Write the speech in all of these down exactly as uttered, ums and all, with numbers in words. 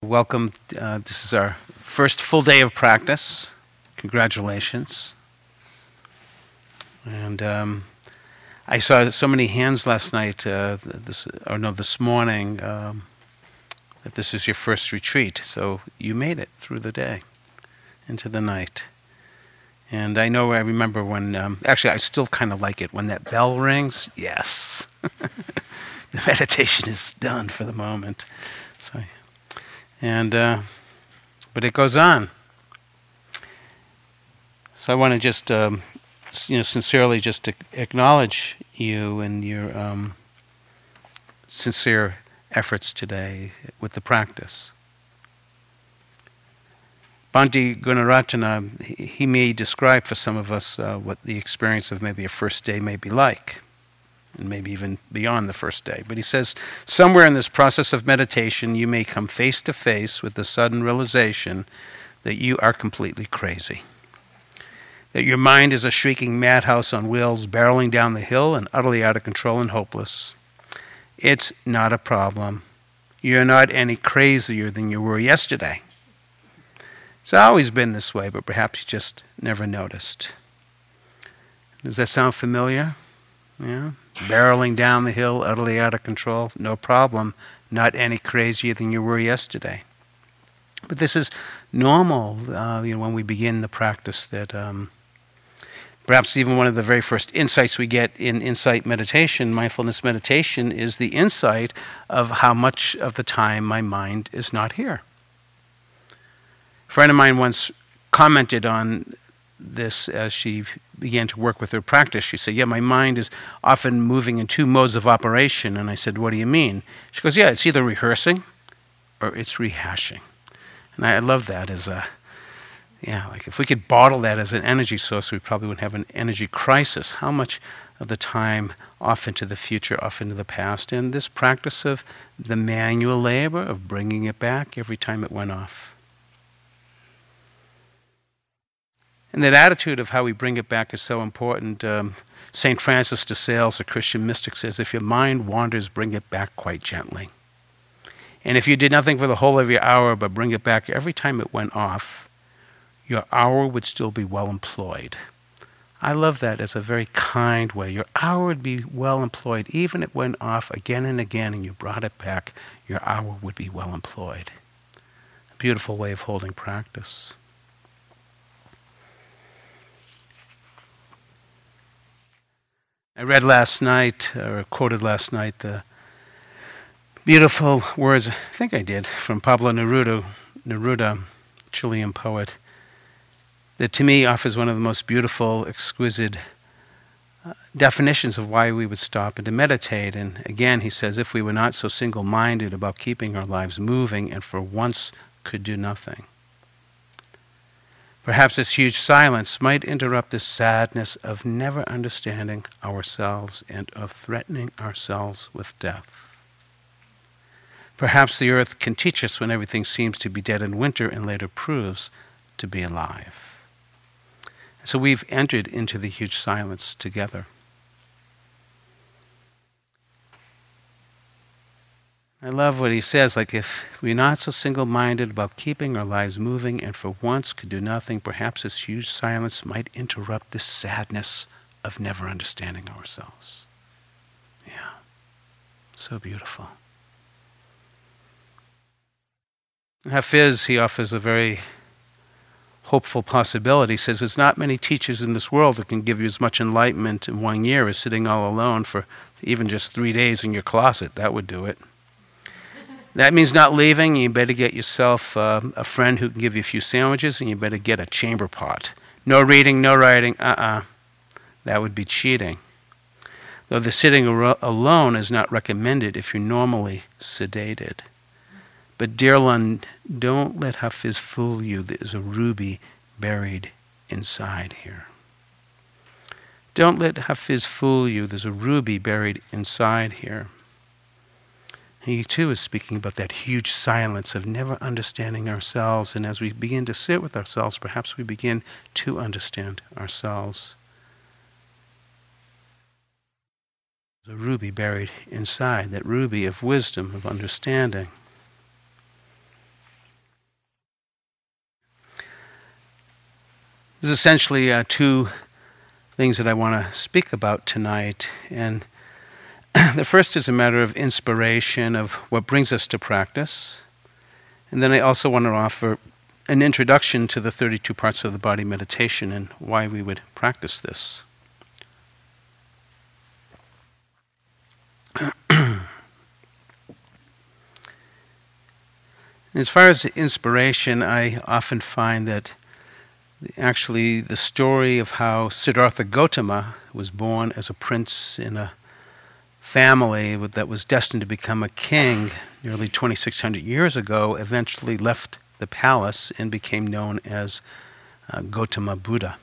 Welcome. Uh, this is our first full day of practice. Congratulations. And um, I saw so many hands last night, uh, this, or no, this morning, um, that this is your first retreat. So you made it through the day, into the night. And I know, I remember when, um, actually I still kind of like it, when that bell rings, yes. The meditation is done for the moment. So. And, uh, but it goes on. So I want to just, um, you know, sincerely just to acknowledge you and your um, sincere efforts today with the practice. Bhante Gunaratana, he, he may describe for some of us uh, what the experience of maybe a first day may be like, and maybe even beyond the first day. But he says, somewhere in this process of meditation, you may come face to face with the sudden realization that you are completely crazy. That your mind is a shrieking madhouse on wheels, barreling down the hill and utterly out of control and hopeless. It's not a problem. You're not any crazier than you were yesterday. It's always been this way, but perhaps you just never noticed. Does that sound familiar? Yeah? Barreling down the hill, utterly out of control, no problem, not any crazier than you were yesterday. But this is normal, uh, you know, when we begin the practice. That um, perhaps even one of the very first insights we get in insight meditation, mindfulness meditation, is the insight of how much of the time my mind is not here. A friend of mine once commented on this as she began to work with her practice. She said, yeah, my mind is often moving in two modes of operation. And I said, what do you mean? She goes, yeah, it's either rehearsing or it's rehashing. And I love that as a, yeah, like if we could bottle that as an energy source, we probably wouldn't have an energy crisis. How much of the time off into the future, off into the past, and this practice of the manual labor of bringing it back every time it went off. And that attitude of how we bring it back is so important. Um, Saint Francis de Sales, a Christian mystic, says, if your mind wanders, bring it back quite gently. And if you did nothing for the whole of your hour but bring it back every time it went off, your hour would still be well employed. I love that as a very kind way. Your hour would be well employed. Even if it went off again and again and you brought it back, your hour would be well employed. A beautiful way of holding practice. I read last night, or quoted last night, the beautiful words, I think I did, from Pablo Neruda, Neruda, Chilean poet, that to me offers one of the most beautiful, exquisite uh, definitions of why we would stop and to meditate. And again, he says, if we were not so single-minded about keeping our lives moving and for once could do nothing. Perhaps this huge silence might interrupt the sadness of never understanding ourselves and of threatening ourselves with death. Perhaps the earth can teach us when everything seems to be dead in winter and later proves to be alive. So we've entered into the huge silence together. I love what he says, like if we're not so single-minded about keeping our lives moving and for once could do nothing, perhaps this huge silence might interrupt the sadness of never understanding ourselves. Yeah, so beautiful. Hafiz, he offers a very hopeful possibility. He says, there's not many teachers in this world that can give you as much enlightenment in one year as sitting all alone for even just three days in your closet. That would do it. That means not leaving. You better get yourself uh, a friend who can give you a few sandwiches, and you better get a chamber pot. No reading, no writing, uh-uh. That would be cheating. Though the sitting ar- alone is not recommended if you're normally sedated. But dear one, don't let Hafiz fool you. There's a ruby buried inside here. Don't let Hafiz fool you. There's a ruby buried inside here. He too is speaking about that huge silence of never understanding ourselves. And as we begin to sit with ourselves, perhaps we begin to understand ourselves. There's a ruby buried inside, that ruby of wisdom, of understanding. There's essentially uh, two things that I want to speak about tonight. And the first is a matter of inspiration, of what brings us to practice. And then I also want to offer an introduction to the thirty-two parts of the body meditation and why we would practice this. As far as inspiration, I often find that actually the story of how Siddhartha Gautama was born as a prince in a family that was destined to become a king nearly twenty-six hundred years ago eventually left the palace and became known as uh, Gautama Buddha.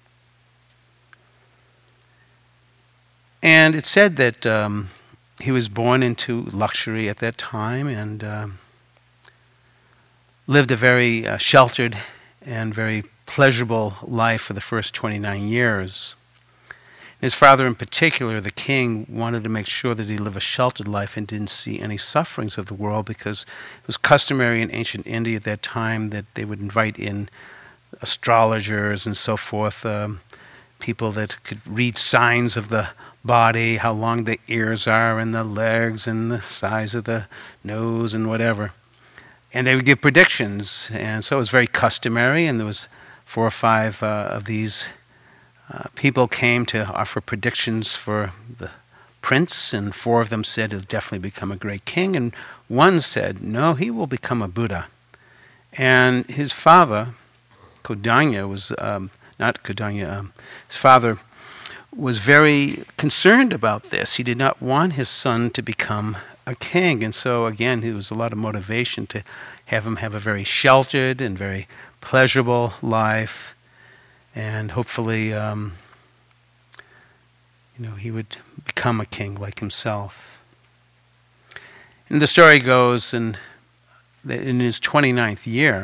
And it's said that um, he was born into luxury at that time and um, lived a very uh, sheltered and very pleasurable life for the first twenty-nine years. His father in particular, the king, wanted to make sure that he lived a sheltered life and didn't see any sufferings of the world, because it was customary in ancient India at that time that they would invite in astrologers and so forth, um, people that could read signs of the body, how long the ears are and the legs and the size of the nose and whatever. And they would give predictions, and so it was very customary, and there was four or five uh, of these Uh, people came to offer predictions for the prince, and four of them said he'll definitely become a great king, and one said, no, he will become a Buddha. And his father, Kodanya, was, um, not Kodanya, um, his father was very concerned about this. He did not want his son to become a king, and so again, there was a lot of motivation to have him have a very sheltered and very pleasurable life. And hopefully, um, you know, he would become a king like himself. And the story goes, and in his twenty-ninth year,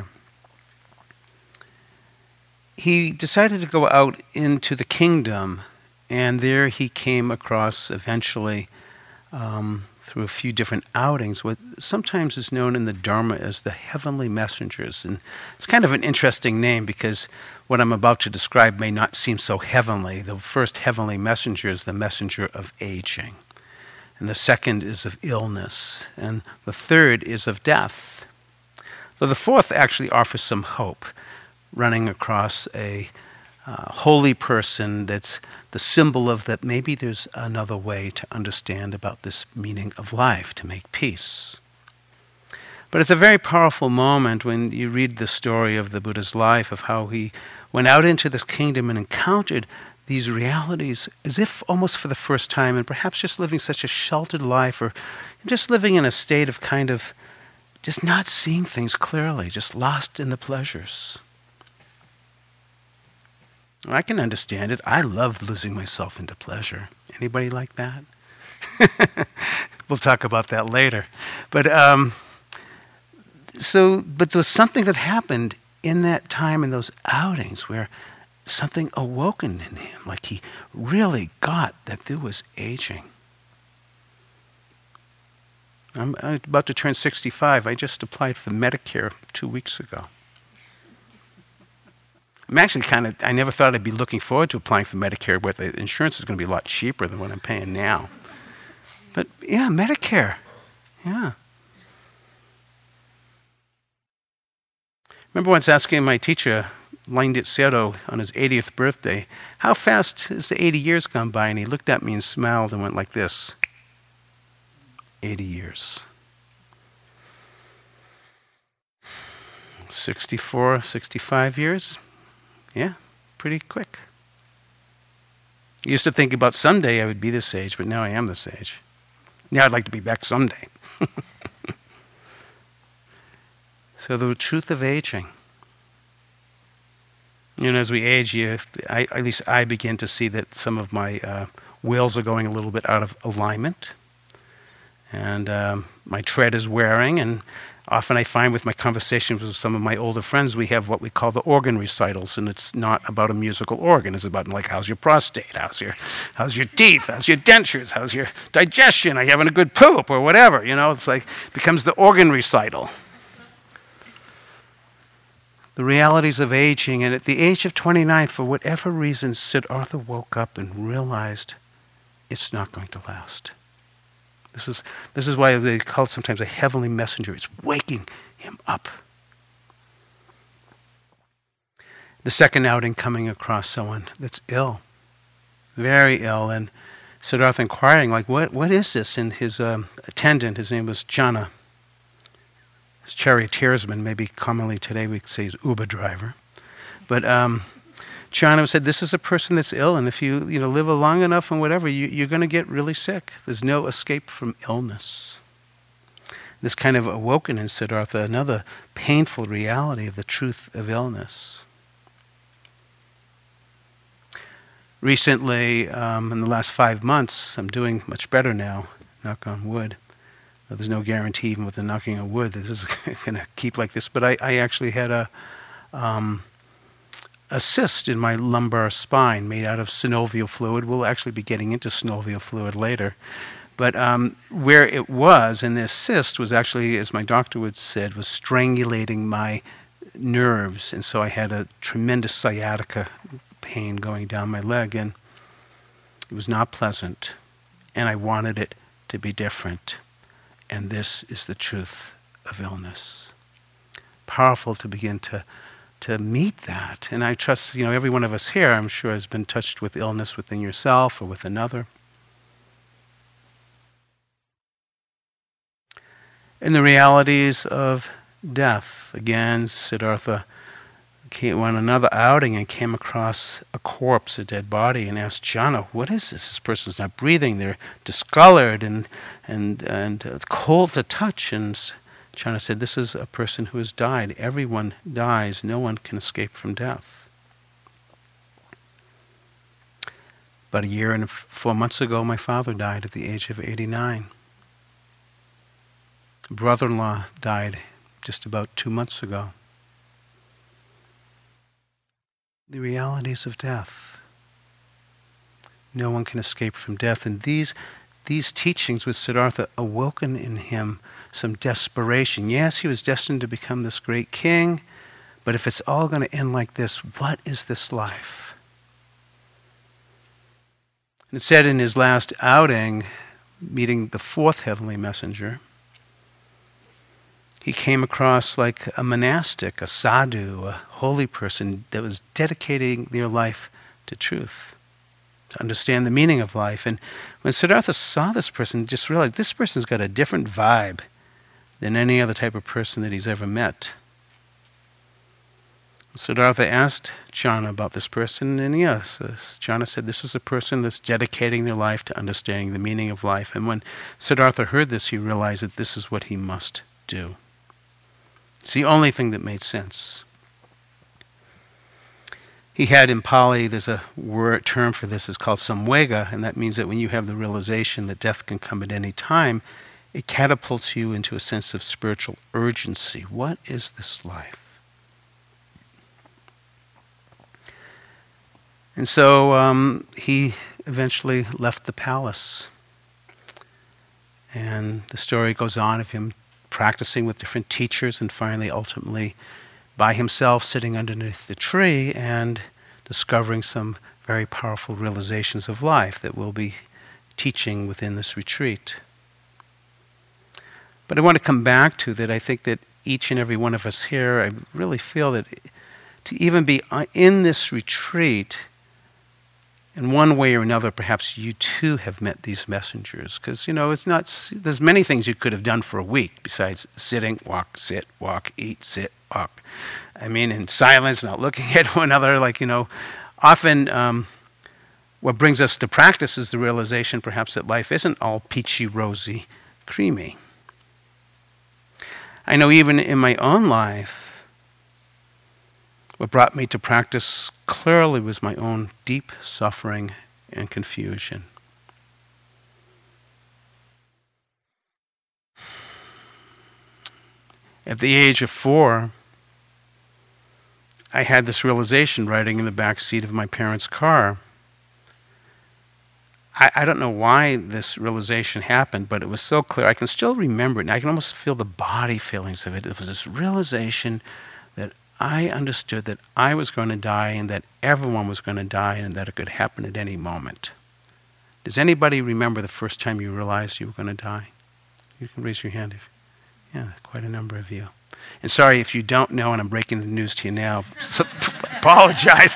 he decided to go out into the kingdom, and there he came across eventually, um, through a few different outings, what sometimes is known in the Dharma as the heavenly messengers. And it's kind of an interesting name because what I'm about to describe may not seem so heavenly. The first heavenly messenger is the messenger of aging. And the second is of illness. And the third is of death. So the fourth actually offers some hope, running across a uh, holy person that's the symbol of that maybe there's another way to understand about this meaning of life, to make peace. But it's a very powerful moment when you read the story of the Buddha's life, of how he went out into this kingdom and encountered these realities as if almost for the first time, and perhaps just living such a sheltered life, or just living in a state of kind of just not seeing things clearly, just lost in the pleasures. I can understand it. I love losing myself into pleasure. Anybody like that? We'll talk about that later. But um, so, but there was something that happened in that time, in those outings, where something awoken in him, like he really got that there was aging. I'm, I'm about to turn sixty-five. I just applied for Medicare two weeks ago. I'm actually kind of, I never thought I'd be looking forward to applying for Medicare, where the insurance is going to be a lot cheaper than what I'm paying now. But yeah, Medicare, yeah. Remember once asking my teacher, Langdit Seto, on his eightieth birthday, how fast has the eighty years gone by? And he looked at me and smiled and went like this, eighty years. sixty-four, sixty-five years? Yeah, pretty quick. I used to think about someday I would be this age, but now I am this age. Now I'd like to be back someday. So the truth of aging. You know, as we age, you, I, at least I begin to see that some of my uh, wheels are going a little bit out of alignment. And um, my tread is wearing, and often I find with my conversations with some of my older friends, we have what we call the organ recitals, and it's not about a musical organ. It's about, like, how's your prostate? How's your, how's your teeth? How's your dentures? How's your digestion? Are you having a good poop? Or whatever, you know? It's like, becomes the organ recital. the realities of aging. And at the age of twenty-nine, for whatever reason, Siddhartha woke up and realized it's not going to last. This is, this is why they call it sometimes a heavenly messenger. It's waking him up. The second outing, coming across someone that's ill, very ill, and Siddhartha inquiring, like, what, what is this? And his um, attendant, his name was Jana, his charioteersman, maybe commonly today we could say he's Uber driver. But um, Jana said, this is a person that's ill, and if you, you know, live long enough and whatever, you, you're going to get really sick. There's no escape from illness. This kind of awoken in Siddhartha another painful reality of the truth of illness. Recently, um, in the last five months, I'm doing much better now, knock on wood. There's no guarantee even with the knocking on wood that this is going to keep like this, but I, I actually had a, um, a cyst in my lumbar spine made out of synovial fluid. We'll actually be getting into synovial fluid later. But um, where it was, and this cyst was actually, as my doctor would said, was strangulating my nerves, and so I had a tremendous sciatica pain going down my leg, and it was not pleasant, and I wanted it to be different. And this is the truth of illness. Powerful to begin to to meet that. And I trust, you know, every one of us here, I'm sure, has been touched with illness within yourself or with another. And the realities of death. Again, Siddhartha came on another outing and came across a corpse, a dead body, and asked Jana, what is this? This person's not breathing. They're discolored and and and it's cold to touch. And Jana said, this is a person who has died. Everyone dies. No one can escape from death. About a year and four months ago, my father died at the age of eighty-nine. Brother-in-law died just about two months ago. The realities of death. No one can escape from death. And these, these teachings with Siddhartha awoken in him some desperation. Yes, he was destined to become this great king, but if it's all going to end like this, what is this life? And it said in his last outing, meeting the fourth heavenly messenger, he came across like a monastic, a sadhu, a holy person that was dedicating their life to truth, to understand the meaning of life. And when Siddhartha saw this person, just realized this person's got a different vibe than any other type of person that he's ever met. Siddhartha asked Jana about this person, and yes, Jana said this is a person that's dedicating their life to understanding the meaning of life. And when Siddhartha heard this, he realized that this is what he must do. It's the only thing that made sense. He had in Pali, there's a word term for this, it's called samvega, and that means that when you have the realization that death can come at any time, it catapults you into a sense of spiritual urgency. What is this life? And so um, he eventually left the palace. And the story goes on of him practicing with different teachers and finally, ultimately, by himself sitting underneath the tree and discovering some very powerful realizations of life that we'll be teaching within this retreat. But I want to come back to that I think that each and every one of us here, I really feel that to even be in this retreat, in one way or another, perhaps you too have met these messengers. Because, you know, it's not, there's many things you could have done for a week besides sitting, walk, sit, walk, eat, sit, walk. I mean, in silence, not looking at one another. Like, you know, often um, what brings us to practice is the realization perhaps that life isn't all peachy, rosy, creamy. I know even in my own life, what brought me to practice clearly was my own deep suffering and confusion. At the age of four, I had this realization riding in the back seat of my parents' car. I, I don't know why this realization happened, but it was so clear. I can still remember it, and I can almost feel the body feelings of it. It was this realization that I understood that I was going to die and that everyone was going to die and that it could happen at any moment. Does anybody remember the first time you realized you were going to die? You can raise your hand. If, yeah, quite a number of you. And sorry if you don't know and I'm breaking the news to you now. So, apologize.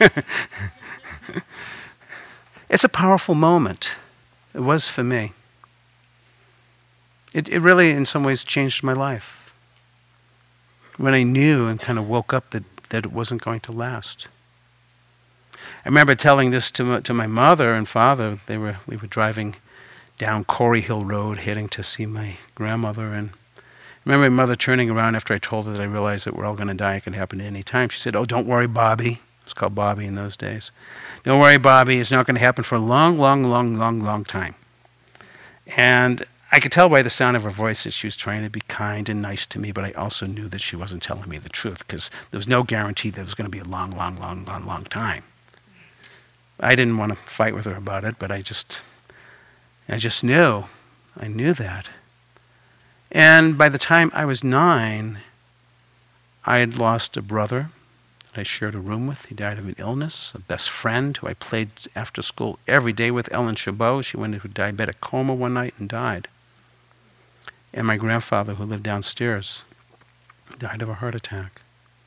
It's a powerful moment. It was for me. It, it really, in some ways, changed my life. When I knew and kind of woke up that, that it wasn't going to last. I remember telling this to my, to my mother and father. They were we were driving down Corey Hill Road, heading to see my grandmother. And I remember my mother turning around after I told her that I realized that we're all going to die. It can happen at any time. She said, "Oh, don't worry, Bobby." It was called Bobby in those days. "Don't worry, Bobby. It's not going to happen for a long, long, long, long, long time." And I could tell by the sound of her voice that she was trying to be kind and nice to me, but I also knew that she wasn't telling me the truth because there was no guarantee that it was going to be a long, long, long, long, long time. I didn't want to fight with her about it, but I just, I just knew. I knew that. And by the time I was nine, I had lost a brother that I shared a room with. He died of an illness. A best friend who I played after school every day with, Ellen Chabot. She went into a diabetic coma one night and died. And my grandfather, who lived downstairs, died of a heart attack.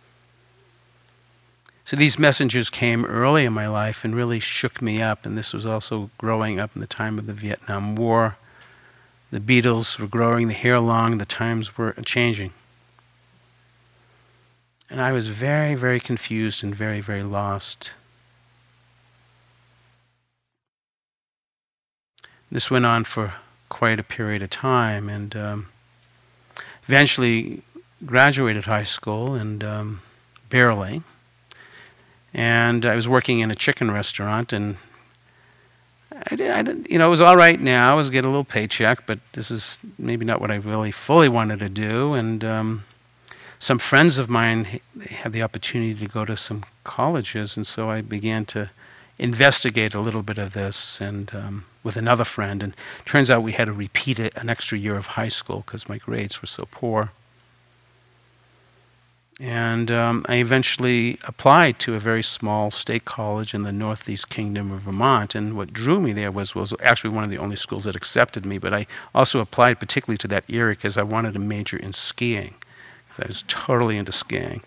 So these messengers came early in my life and really shook me up. And this was also growing up in the time of the Vietnam War. The Beatles were growing the hair long. The times were changing. And I was very, very confused and very, very lost. This went on for quite a period of time, and um, eventually graduated high school, and um, barely. And I was working in a chicken restaurant, and I, did, I did, you know, it was all right now. I was getting a little paycheck, but this is maybe not what I really fully wanted to do. And um, some friends of mine had the opportunity to go to some colleges, and so I began to investigate a little bit of this, and um, with another friend. And turns out we had to repeat it an extra year of high school because my grades were so poor. And um, I eventually applied to a very small state college in the Northeast Kingdom of Vermont. And what drew me there was, was actually one of the only schools that accepted me. But I also applied particularly to that area because I wanted to major in skiing. I was totally into skiing.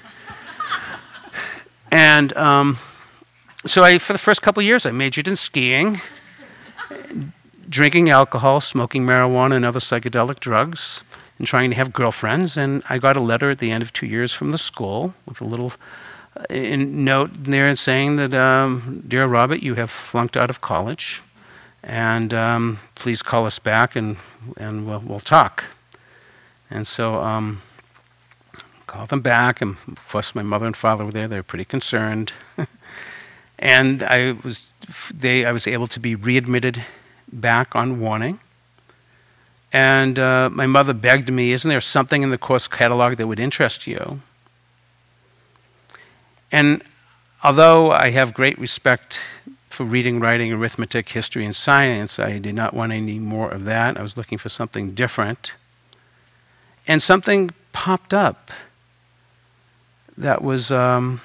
And um, so I, for the first couple of years, I majored in skiing, drinking alcohol, smoking marijuana and other psychedelic drugs, and trying to have girlfriends. And I got a letter at the end of two years from the school with a little uh, in note there saying that, um, "Dear Robert, you have flunked out of college, and um, please call us back and and we'll, we'll talk." And so um, called them back, and of course my mother and father were there. They were pretty concerned. And I was, they, I was able to be readmitted back on warning. And uh, my mother begged me, "Isn't there something in the course catalog that would interest you?" And although I have great respect for reading, writing, arithmetic, history, and science, I did not want any more of that. I was looking for something different. And something popped up that was... Um,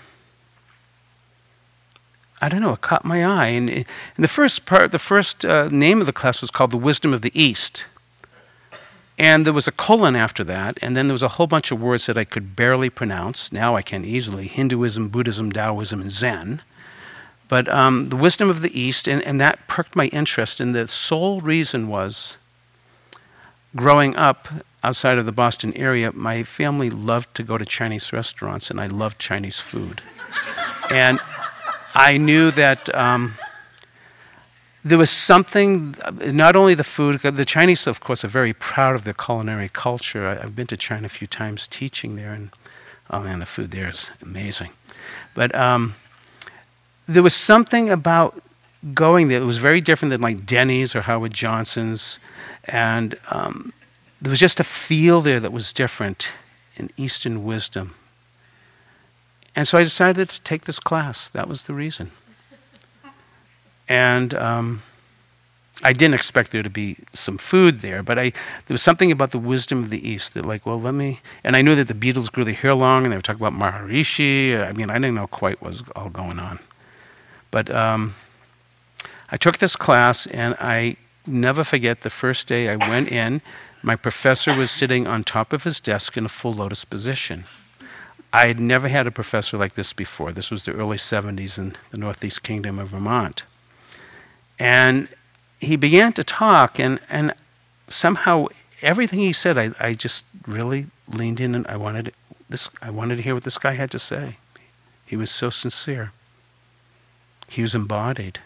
I don't know, it caught my eye. And, and the first part, the first uh, name of the class was called The Wisdom of the East. And there was a colon after that, and then there was a whole bunch of words that I could barely pronounce. Now I can easily: Hinduism, Buddhism, Taoism, and Zen. But um, The Wisdom of the East, and, and that perked my interest. And the sole reason was, growing up outside of the Boston area, my family loved to go to Chinese restaurants, and I loved Chinese food. And I knew that um, there was something, not only the food, the Chinese, of course, are very proud of their culinary culture. I, I've been to China a few times teaching there, and oh man, the food there is amazing. But um, there was something about going there that was very different than like Denny's or Howard Johnson's, and um, there was just a feel there that was different in Eastern wisdom. And so I decided to take this class. That was the reason. And um, I didn't expect there to be some food there, but I there was something about the wisdom of the East that, like, well, let me. And I knew that the Beatles grew their hair long, and they were talking about Maharishi. I mean, I didn't know quite what was all going on. But um, I took this class, and I never forget the first day I went in. My professor was sitting on top of his desk in a full lotus position. I had never had a professor like this before. This was the early seventies in the Northeast Kingdom of Vermont. And he began to talk, and, and somehow everything he said, I, I just really leaned in, and I wanted this. I wanted to hear what this guy had to say. He was so sincere. He was embodied.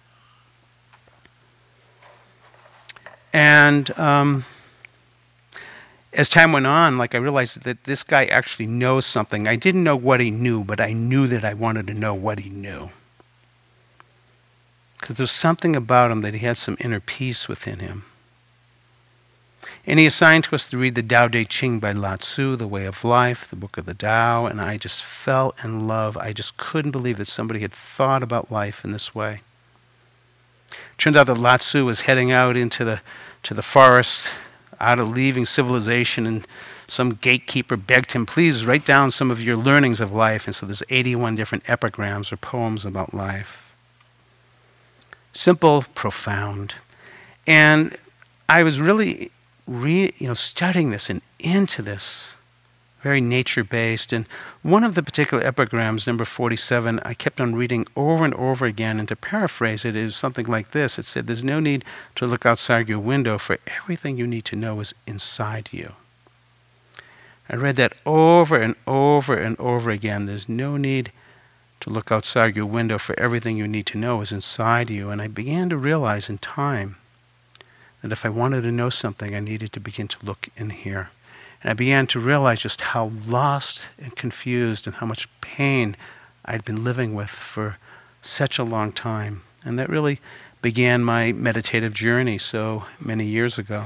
And um, as time went on, like I realized that this guy actually knows something. I didn't know what he knew, but I knew that I wanted to know what he knew. Because there was something about him that he had some inner peace within him. And he assigned to us to read the Tao Te Ching by Lao Tzu, The Way of Life, the Book of the Tao, and I just fell in love. I just couldn't believe that somebody had thought about life in this way. Turned out that Lao Tzu was heading out into the to the forest, out of leaving civilization, and some gatekeeper begged him, please write down some of your learnings of life. And so there's eighty-one different epigrams or poems about life. Simple, profound. And I was really, re, you know, studying this and into this, very nature-based. And one of the particular epigrams, number forty-seven, I kept on reading over and over again. And to paraphrase it, it was something like this. It said, there's no need to look outside your window, for everything you need to know is inside you. I read that over and over and over again. There's no need to look outside your window, for everything you need to know is inside you. And I began to realize in time that if I wanted to know something, I needed to begin to look in here. And I began to realize just how lost and confused and how much pain I'd been living with for such a long time. And that really began my meditative journey so many years ago.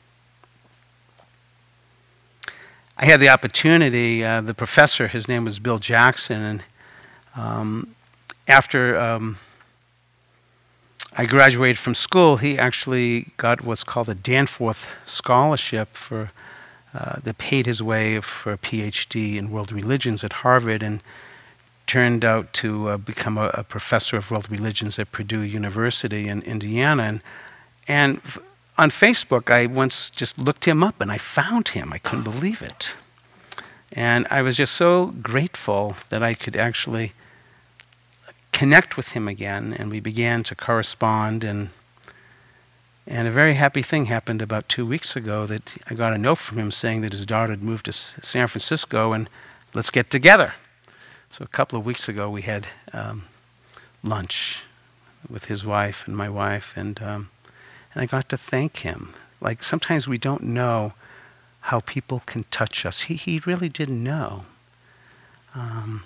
I had the opportunity, uh, the professor, his name was Bill Jackson, and Um, after um, I graduated from school, he actually got what's called a Danforth Scholarship for uh, that paid his way for a P H D in world religions at Harvard, and turned out to uh, become a, a professor of world religions at Purdue University in Indiana. And, and f- on Facebook, I once just looked him up, and I found him. I couldn't believe it. And I was just so grateful that I could actually connect with him again, and we began to correspond. And and a very happy thing happened about two weeks ago, that I got a note from him saying that his daughter had moved to S- San Francisco, and let's get together. So a couple of weeks ago, we had um, lunch with his wife and my wife, and um, and I got to thank him. Like, sometimes we don't know how people can touch us. He he really didn't know. Um,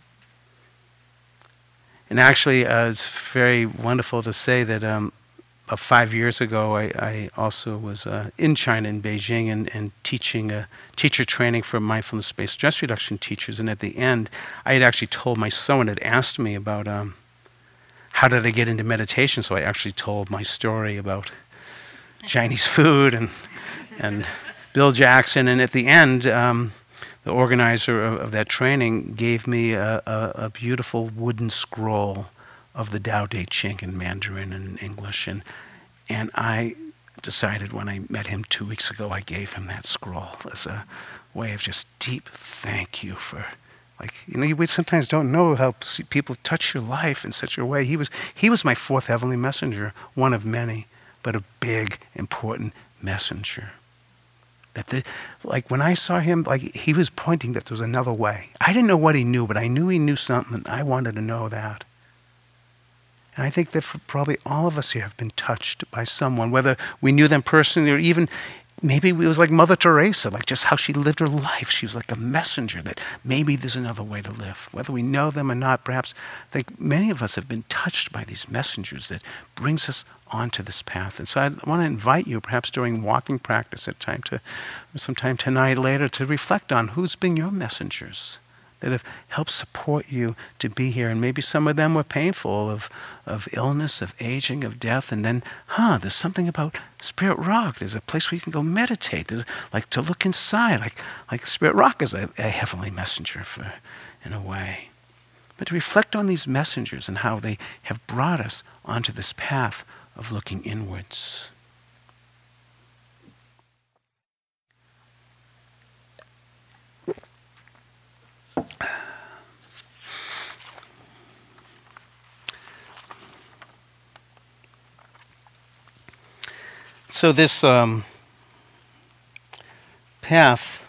and actually, uh, it's very wonderful to say that um, about five years ago, I, I also was uh, in China, in Beijing, and, and teaching a teacher training for mindfulness-based stress reduction teachers. And at the end, I had actually told my son, had asked me about um, how did I get into meditation. So I actually told my story about Chinese food and and Bill Jackson. And at the end, um, the organizer of, of that training gave me a, a, a beautiful wooden scroll of the Tao Te Ching in Mandarin and English. And and I decided when I met him two weeks ago, I gave him that scroll as a way of just deep thank you for, like, you know, we sometimes don't know how people touch your life in such a way. He was he was my fourth heavenly messenger, one of many, but a big, important messenger. That the, like when I saw him, like he was pointing that there was another way. I didn't know what he knew, but I knew he knew something, and I wanted to know that. And I think that for probably all of us here have been touched by someone, whether we knew them personally or even maybe it was like Mother Teresa, like just how she lived her life. She was like a messenger that maybe there's another way to live. Whether we know them or not, perhaps I think many of us have been touched by these messengers that brings us onto this path. And so I want to invite you, perhaps during walking practice at time to, or sometime tonight later, to reflect on who's been your messengers that have helped support you to be here. And maybe some of them were painful, of, of illness, of aging, of death. And then, huh, there's something about Spirit Rock. There's a place where you can go meditate. There's like to look inside. Like, like Spirit Rock is a, a heavenly messenger for, in a way. But to reflect on these messengers and how they have brought us onto this path of looking inwards. So this um, path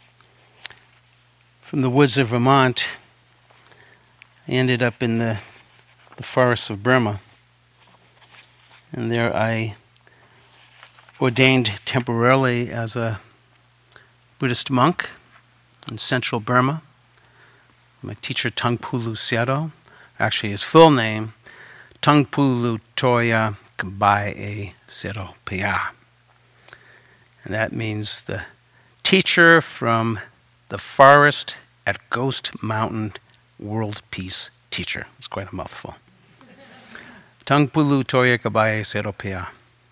from the woods of Vermont, I ended up in the, the forests of Burma. And there I ordained temporarily as a Buddhist monk in central Burma. My teacher, Tangpulu Sayadaw, actually his full name, Tangpulu Toya Kabaye Sayadaw Paya. And that means the teacher from the forest at Ghost Mountain, world peace teacher. It's quite a mouthful. Tangpulu Toya Kabaye Sayadaw Paya.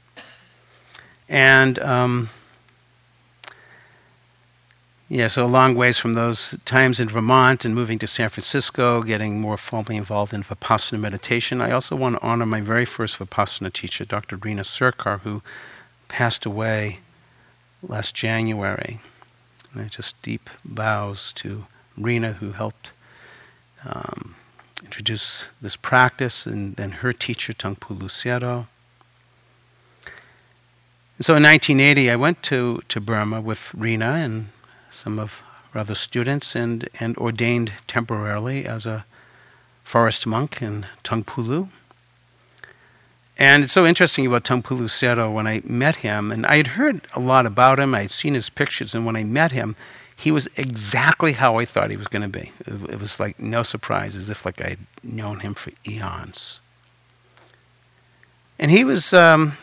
And um, yeah, so a long ways from those times in Vermont and moving to San Francisco, getting more formally involved in Vipassana meditation. I also want to honor my very first Vipassana teacher, Doctor Rina Sarkar, who passed away last January. And I just deep bows to Rina, who helped um, introduce this practice, and then her teacher, Tangpulu Sayadaw. And so in nineteen eighty, I went to, to Burma with Rina and some of her other students, and, and ordained temporarily as a forest monk in Tangpulu. And it's so interesting about Tangpulu Sayadaw. When I met him, and I had heard a lot about him, I had seen his pictures, and when I met him, he was exactly how I thought he was going to be. It, it was like no surprise, as if like I had known him for eons. And he was... Um,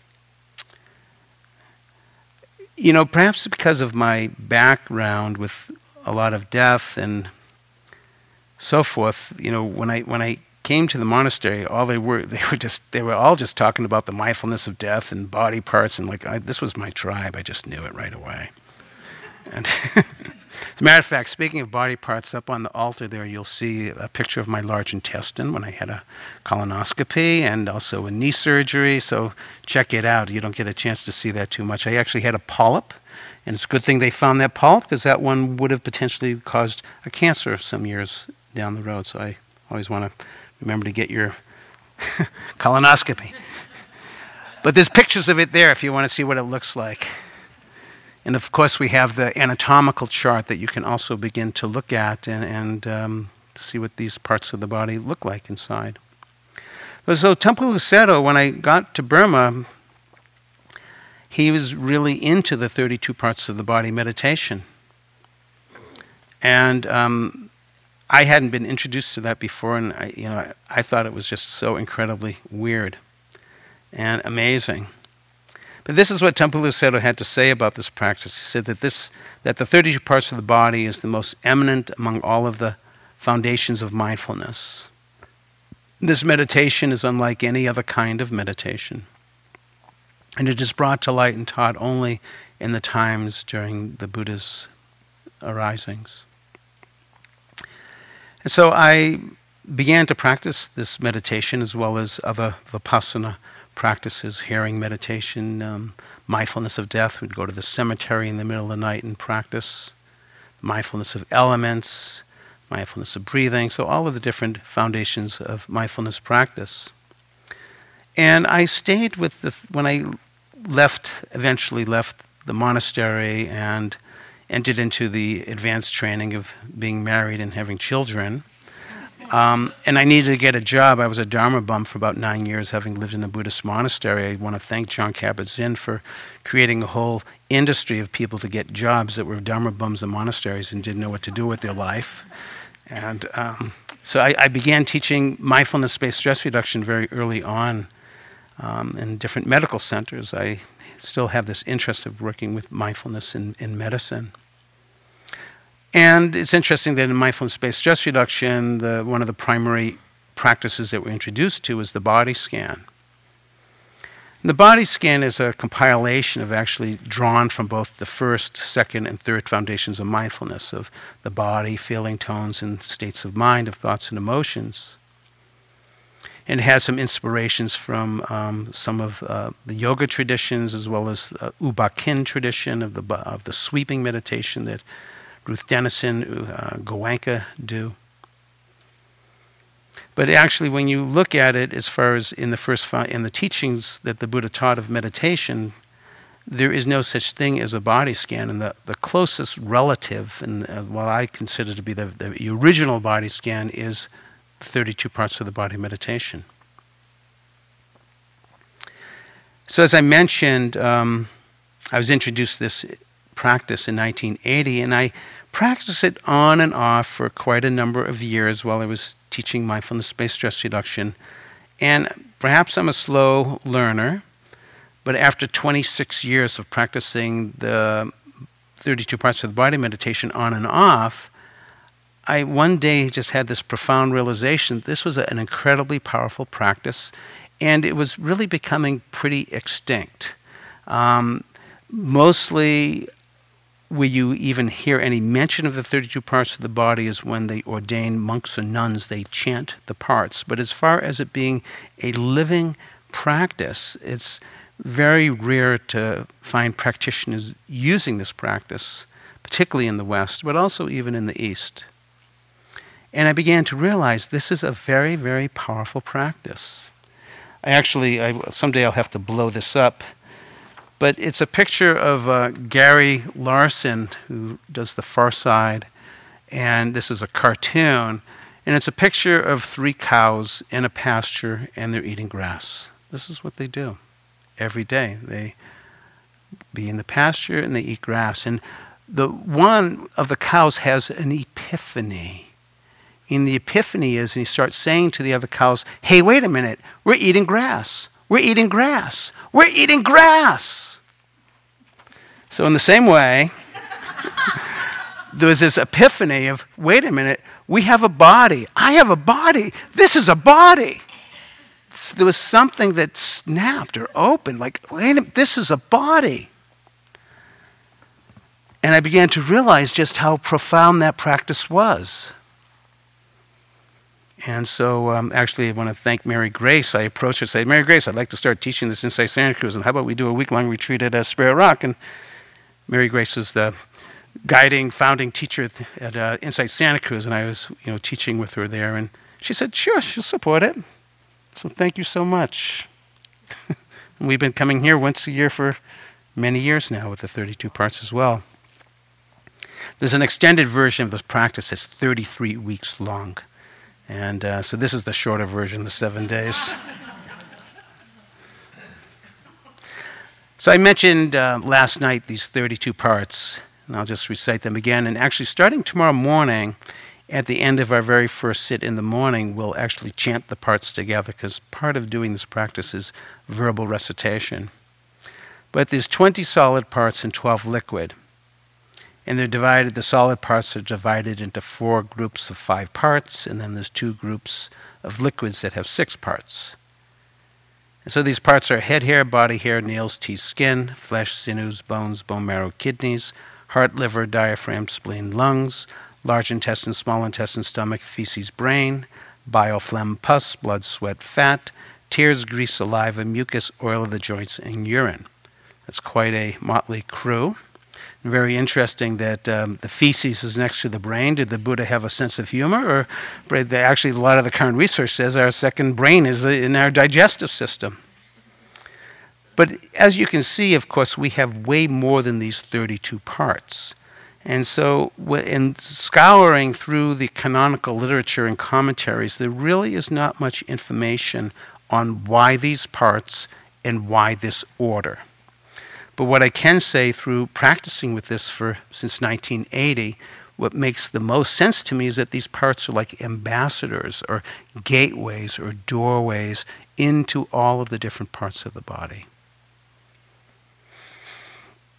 You know, perhaps because of my background with a lot of death and so forth, you know, when I when I came to the monastery, all they were they were just they were all just talking about the mindfulness of death and body parts, and like I, this was my tribe. I just knew it right away. And as a matter of fact, speaking of body parts, up on the altar there, you'll see a picture of my large intestine when I had a colonoscopy and also a knee surgery. So check it out. You don't get a chance to see that too much. I actually had a polyp, and it's a good thing they found that polyp, because that one would have potentially caused a cancer some years down the road. So I always want to remember to get your colonoscopy. But there's pictures of it there if you want to see what it looks like. And of course, we have the anatomical chart that you can also begin to look at and, and um, see what these parts of the body look like inside. But so Tangpulu Sayadaw, when I got to Burma, he was really into the thirty-two parts of the body meditation. And um, I hadn't been introduced to that before, and I, you know, I, I thought it was just so incredibly weird and amazing. But this is what Tangpulu Sayadaw had to say about this practice. He said that this that the thirty-two parts of the body is the most eminent among all of the foundations of mindfulness. This meditation is unlike any other kind of meditation, and it is brought to light and taught only in the times during the Buddha's arisings. And so I began to practice this meditation as well as other Vipassana practices, hearing meditation, um, mindfulness of death. We'd go to the cemetery in the middle of the night and practice mindfulness of elements, mindfulness of breathing, so all of the different foundations of mindfulness practice. And I stayed with the, when I left, eventually left the monastery and entered into the advanced training of being married and having children. Um, and I needed to get a job. I was a Dharma bum for about nine years, having lived in a Buddhist monastery. I want to thank Jon Kabat-Zinn for creating a whole industry of people to get jobs that were Dharma bums in monasteries and didn't know what to do with their life. And um, so I, I began teaching mindfulness-based stress reduction very early on um, in different medical centers. I still have this interest of working with mindfulness in, in medicine. And it's interesting that in mindfulness-based stress reduction, the, one of the primary practices that we're introduced to is the body scan. And the body scan is a compilation of actually drawn from both the first, second, and third foundations of mindfulness, of the body, feeling, tones, and states of mind, of thoughts and emotions. And it has some inspirations from um, some of uh, the yoga traditions, as well as uh, U Ba Khin tradition of the of the sweeping meditation that Ruth Denison, uh, Goenka do. But actually, when you look at it, as far as in the first in the teachings that the Buddha taught of meditation, there is no such thing as a body scan. And the, the closest relative, and uh, what I consider to be the, the original body scan, is thirty-two parts of the body meditation. So as I mentioned, um, I was introduced to this practice in nineteen eighty, and I practiced it on and off for quite a number of years while I was teaching mindfulness-based stress reduction. And perhaps I'm a slow learner, but after twenty-six years of practicing the thirty-two parts of the body meditation on and off, I one day just had this profound realization. This was an incredibly powerful practice, and it was really becoming pretty extinct. Um, mostly where you even hear any mention of the thirty-two parts of the body is when they ordain monks or nuns, they chant the parts. But as far as it being a living practice, it's very rare to find practitioners using this practice, particularly in the West, but also even in the East. And I began to realize this is a very, very powerful practice. I actually, I, someday I'll have to blow this up, but it's a picture of uh, Gary Larson, who does The Far Side, and this is a cartoon, and it's a picture of three cows in a pasture, and they're eating grass. This is what they do every day. They be in the pasture, and they eat grass. And the one of the cows has an epiphany. And the epiphany is, and he starts saying to the other cows, hey, wait a minute, we're eating grass. We're eating grass. We're eating grass. So in the same way, there was this epiphany of, wait a minute, we have a body. I have a body. This is a body. There was something that snapped or opened, like, wait a minute, this is a body. And I began to realize just how profound that practice was. And so um, actually I want to thank Mary Grace. I approached her and said, Mary Grace, I'd like to start teaching this Insight Santa Cruz, and how about we do a week-long retreat at uh, Spirit Rock? And Mary Grace is the guiding, founding teacher at, at uh, Insight Santa Cruz, and I was you know, teaching with her there. And she said, sure, she'll support it. So thank you so much. And we've been coming here once a year for many years now with the thirty-two parts as well. There's an extended version of this practice that's thirty-three weeks long. And uh, so this is the shorter version, the seven days. So I mentioned uh, last night these thirty-two parts, and I'll just recite them again. And actually, starting tomorrow morning, at the end of our very first sit in the morning, we'll actually chant the parts together, because part of doing this practice is verbal recitation. But there's twenty solid parts and twelve liquid. And they're divided, the solid parts are divided into four groups of five parts, and then there's two groups of liquids that have six parts. And so these parts are head hair, body hair, nails, teeth, skin, flesh, sinews, bones, bone marrow, kidneys, heart, liver, diaphragm, spleen, lungs, large intestine, small intestine, stomach, feces, brain, bile, phlegm, pus, blood, sweat, fat, tears, grease, saliva, mucus, oil of the joints, and urine. That's quite a motley crew. Very interesting that um, the feces is next to the brain. Did the Buddha have a sense of humor? Or they actually, a lot of the current research says our second brain is in our digestive system. But as you can see, of course, we have way more than these thirty-two parts. And so in scouring through the canonical literature and commentaries, there really is not much information on why these parts and why this order. But what I can say through practicing with this for since nineteen eighty, what makes the most sense to me is that these parts are like ambassadors or gateways or doorways into all of the different parts of the body.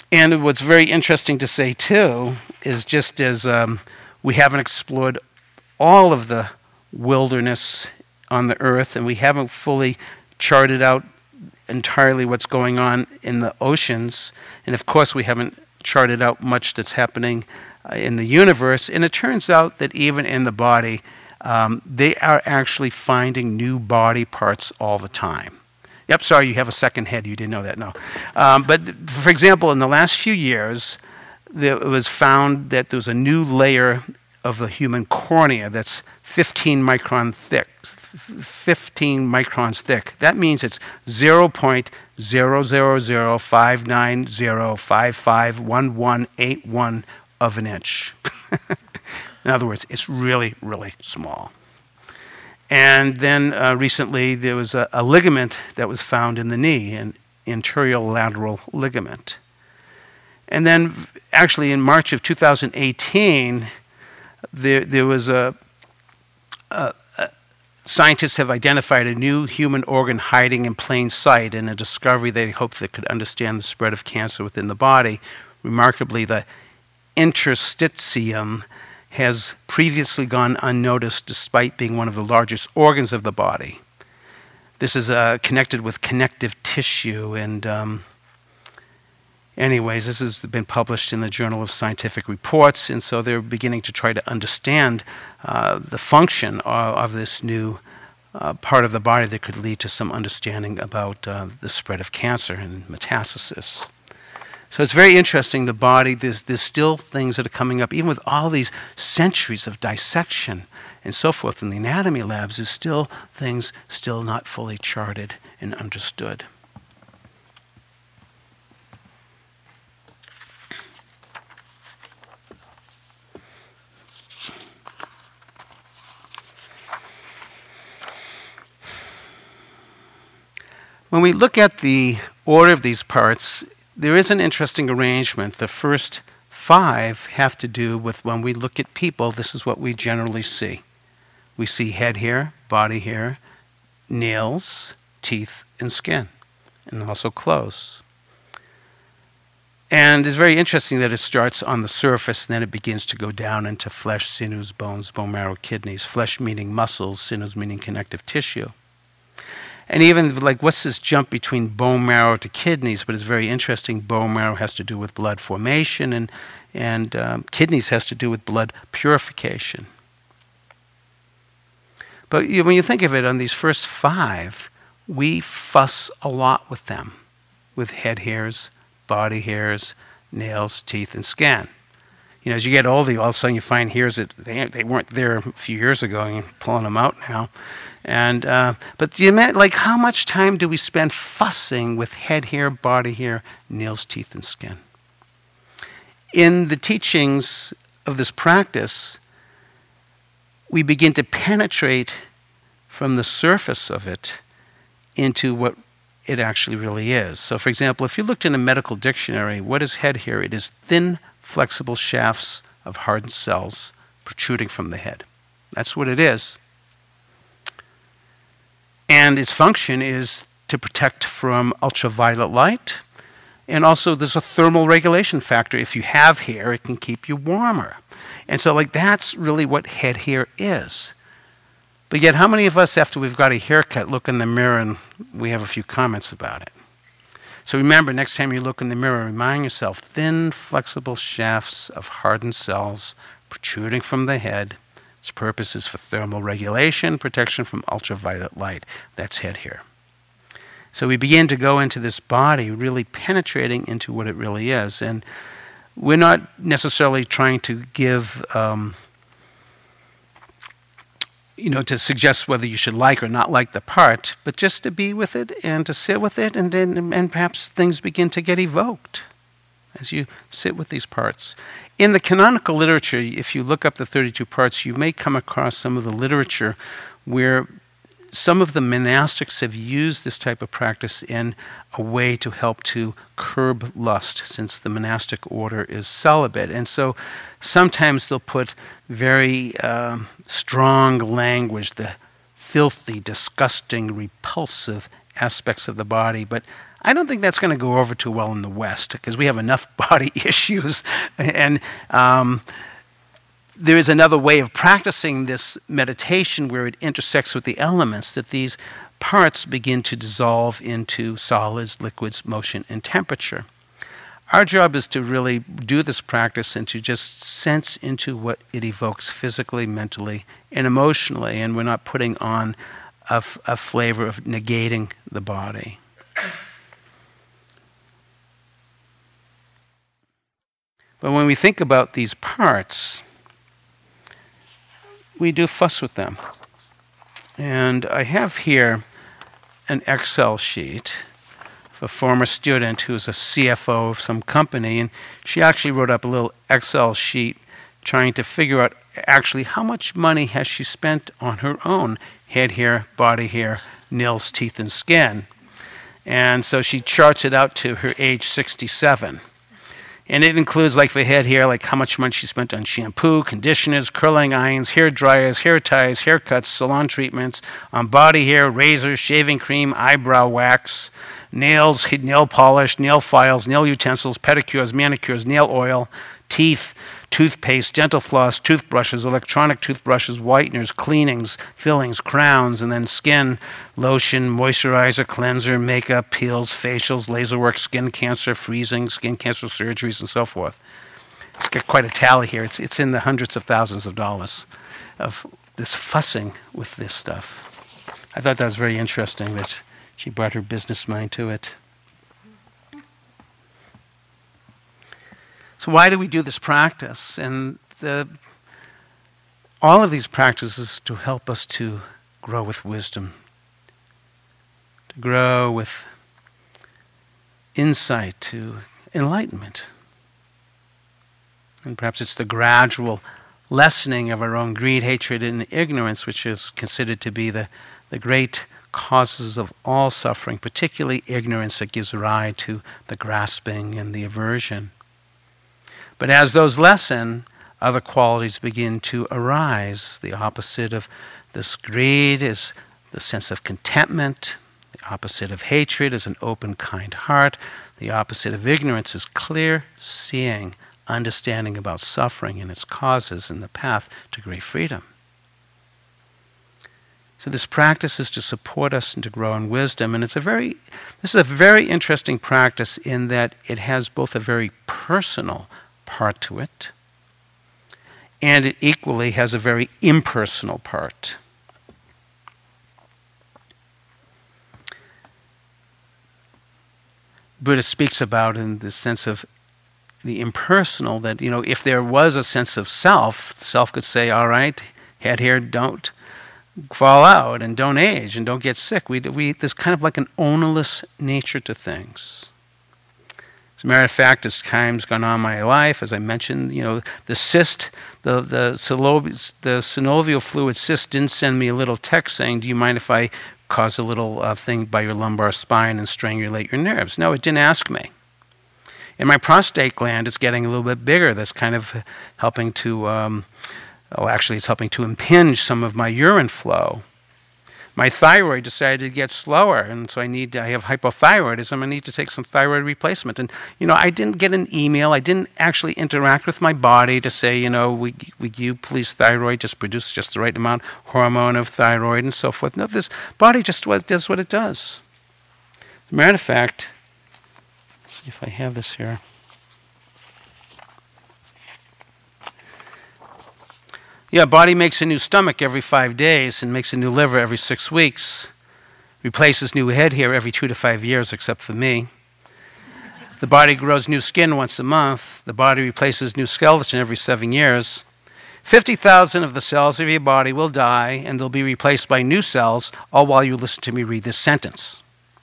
And what's very interesting to say, too, is just as um, we haven't explored all of the wilderness on the earth, and we haven't fully charted out entirely what's going on in the oceans, and of course we haven't charted out much that's happening uh, in the universe, and it turns out that even in the body, um, they are actually finding new body parts all the time. Yep, sorry, you have a second head. You didn't know that, no. Um, but for example, in the last few years, there, it was found that there's a new layer of the human cornea that's fifteen micron thick. fifteen microns thick. That means it's zero point zero zero zero five nine zero five five one one eight one of an inch. In other words, it's really, really small. And then uh, recently there was a, a ligament that was found in the knee, an anterolateral ligament. And then actually in March of two thousand eighteen, there, there was a, a, a scientists have identified a new human organ hiding in plain sight, and a discovery they hoped that could understand the spread of cancer within the body. Remarkably, the interstitium has previously gone unnoticed despite being one of the largest organs of the body. This is uh, connected with connective tissue, and um, anyways, this has been published in the Journal of Scientific Reports, and so they're beginning to try to understand uh, the function of, of this new uh, part of the body that could lead to some understanding about uh, the spread of cancer and metastasis. So it's very interesting, the body, there's, there's still things that are coming up, even with all these centuries of dissection and so forth in the anatomy labs, there's still things still not fully charted and understood. When we look at the order of these parts, there is an interesting arrangement. The first five have to do with when we look at people, this is what we generally see. We see head hair, body hair, nails, teeth, and skin, and also clothes. And it's very interesting that it starts on the surface and then it begins to go down into flesh, sinews, bones, bone marrow, kidneys. Flesh meaning muscles, sinews meaning connective tissue. And even like, what's this jump between bone marrow to kidneys? But it's very interesting. Bone marrow has to do with blood formation, and and um, kidneys has to do with blood purification. But you, when you think of it, on these first five, we fuss a lot with them, with head hairs, body hairs, nails, teeth, and skin. You know, as you get older, all of a sudden you find hairs that they, they weren't there a few years ago, and you're pulling them out now. And uh, but you meant, like, how much time do we spend fussing with head hair, body hair, nails, teeth, and skin? In the teachings of this practice, we begin to penetrate from the surface of it into what it actually really is. So, for example, if you looked in a medical dictionary, what is head hair? It is thin, flexible shafts of hardened cells protruding from the head. That's what it is. And its function is to protect from ultraviolet light. And also there's a thermal regulation factor. If you have hair, it can keep you warmer. And so, like, that's really what head hair is. But yet, how many of us, after we've got a haircut, look in the mirror and we have a few comments about it? So remember, next time you look in the mirror, remind yourself, thin, flexible shafts of hardened cells protruding from the head. Its purpose is for thermal regulation, protection from ultraviolet light. That's head hair. So we begin to go into this body, really penetrating into what it really is. And we're not necessarily trying to give, um, you know, to suggest whether you should like or not like the part, but just to be with it and to sit with it, and then and perhaps things begin to get evoked as you sit with these parts. In the canonical literature, if you look up the thirty-two parts, you may come across some of the literature where some of the monastics have used this type of practice in a way to help to curb lust, since the monastic order is celibate. And so sometimes they'll put very uh, strong language, the filthy, disgusting, repulsive aspects of the body. But I don't think that's going to go over too well in the West because we have enough body issues. And um, there is another way of practicing this meditation where it intersects with the elements, that these parts begin to dissolve into solids, liquids, motion, and temperature. Our job is to really do this practice and to just sense into what it evokes physically, mentally, and emotionally, and we're not putting on a, f- a flavor of negating the body. But when we think about these parts, we do fuss with them. And I have here an Excel sheet of a former student who is a C F O of some company, and she actually wrote up a little Excel sheet trying to figure out actually how much money has she spent on her own head hair, body hair, nails, teeth, and skin. And so she charts it out to her age sixty-seven. And it includes, like for head hair, like how much money she spent on shampoo, conditioners, curling irons, hair dryers, hair ties, haircuts, salon treatments, on body hair, razors, shaving cream, eyebrow wax, nails, nail polish, nail files, nail utensils, pedicures, manicures, nail oil, teeth, toothpaste, dental floss, toothbrushes, electronic toothbrushes, whiteners, cleanings, fillings, crowns, and then skin, lotion, moisturizer, cleanser, makeup, peels, facials, laser work, skin cancer, freezing, skin cancer surgeries, and so forth. It's got quite a tally here. It's, it's in the hundreds of thousands of dollars of this fussing with this stuff. I thought that was very interesting that she brought her business mind to it. So why do we do this practice? And the, all of these practices to help us to grow with wisdom, to grow with insight, to enlightenment. And perhaps it's the gradual lessening of our own greed, hatred, and ignorance, which is considered to be the, the great causes of all suffering, particularly ignorance that gives rise to the grasping and the aversion. But as those lessen, other qualities begin to arise. The opposite of this greed is the sense of contentment. The opposite of hatred is an open, kind heart. The opposite of ignorance is clear seeing, understanding about suffering and its causes and the path to great freedom. So this practice is to support us and to grow in wisdom. And it's a very, this is a very interesting practice in that it has both a very personal part to it, and it equally has a very impersonal part. Buddha speaks about in the sense of the impersonal, that, you know, if there was a sense of self, self could say, all right, head here, don't fall out and don't age and don't get sick. We, we, there's kind of like an ownerless nature to things. As a matter of fact, as time's gone on in my life, as I mentioned, you know, the cyst, the the, synovial, the synovial fluid cyst didn't send me a little text saying, do you mind if I cause a little uh, thing by your lumbar spine and strangulate your nerves? No, it didn't ask me. In my prostate gland, it's getting a little bit bigger. That's kind of helping to, um, oh, actually, it's helping to impinge some of my urine flow. My thyroid decided to get slower, and so I need to, I have hypothyroidism. I need to take some thyroid replacement. And, you know, I didn't get an email. I didn't actually interact with my body to say, you know, would, would you please, thyroid, just produce just the right amount hormone of thyroid and so forth. No, this body just does what it does. As a matter of fact, let's see if I have this here. Yeah, body makes a new stomach every five days and makes a new liver every six weeks. Replaces new head hair every two to five years, except for me. The body grows new skin once a month. The body replaces new skeleton every seven years. fifty thousand of the cells of your body will die, and they'll be replaced by new cells, all while you listen to me read this sentence.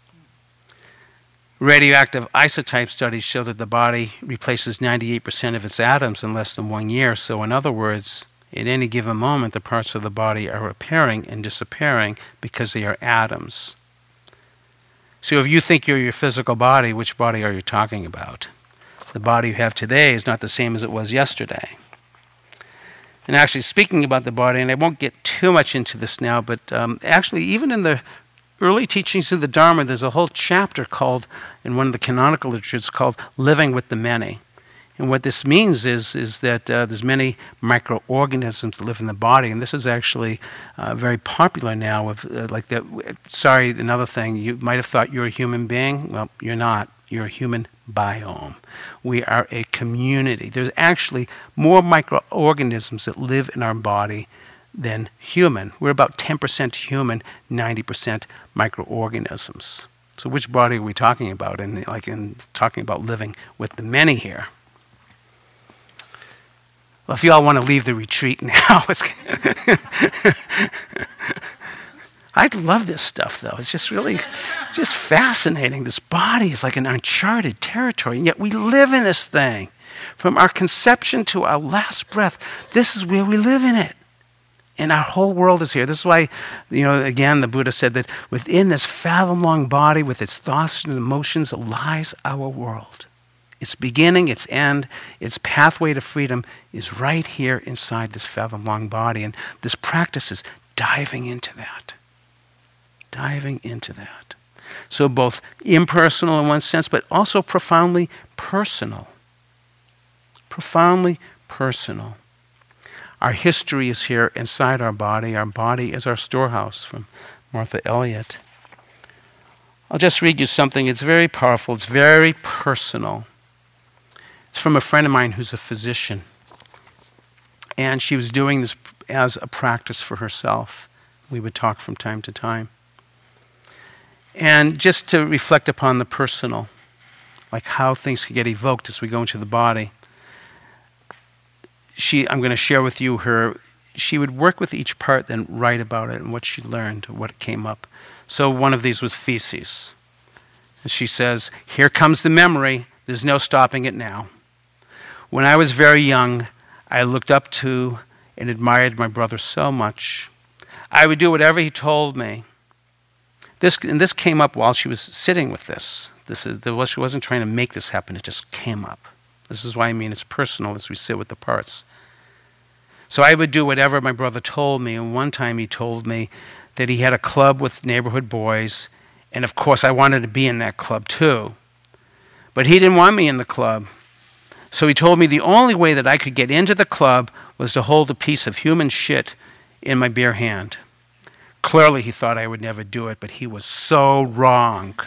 Radioactive isotype studies show that the body replaces ninety-eight percent of its atoms in less than one year. So in other words, at any given moment, the parts of the body are appearing and disappearing because they are atoms. So if you think you're your physical body, which body are you talking about? The body you have today is not the same as it was yesterday. And actually, speaking about the body, and I won't get too much into this now, but um, actually, even in the early teachings of the Dharma, there's a whole chapter called, in one of the canonical literature, it's called Living with the Many. And what this means is, is that uh, there's many microorganisms that live in the body, and this is actually uh, very popular now. With, uh, like that. Sorry, another thing, you might have thought you're a human being. Well, you're not. You're a human biome. We are a community. There's actually more microorganisms that live in our body than human. We're about ten percent human, ninety percent microorganisms. So which body are we talking about? And like in talking about living with the many here. Well, if you all want to leave the retreat now, it's I love this stuff, though. It's just really just fascinating. This body is like an uncharted territory, and yet we live in this thing. From our conception to our last breath, this is where we live in it. And our whole world is here. This is why, you know, again, the Buddha said that within this fathom-long body with its thoughts and emotions lies our world. Its beginning, its end, its pathway to freedom is right here inside this fathom-long body. And this practice is diving into that. Diving into that. So both impersonal in one sense, but also profoundly personal. Profoundly personal. Our history is here inside our body. Our body is our storehouse, from Martha Elliott. I'll just read you something. It's very powerful. It's very personal. It's from a friend of mine who's a physician. And she was doing this as a practice for herself. We would talk from time to time. And just to reflect upon the personal, like how things can get evoked as we go into the body. She, I'm going to share with you her, she would work with each part, then write about it and what she learned, what came up. So one of these was feces. And she says, here comes the memory. There's no stopping it now. When I was very young, I looked up to and admired my brother so much. I would do whatever he told me. This, and this came up while she was sitting with this. This is, there was, she wasn't trying to make this happen. It just came up. This is why I mean it's personal as we sit with the parts. So I would do whatever my brother told me. And one time he told me that he had a club with neighborhood boys. And of course I wanted to be in that club too. But he didn't want me in the club. So he told me the only way that I could get into the club was to hold a piece of human shit in my bare hand. Clearly he thought I would never do it, but he was so wrong.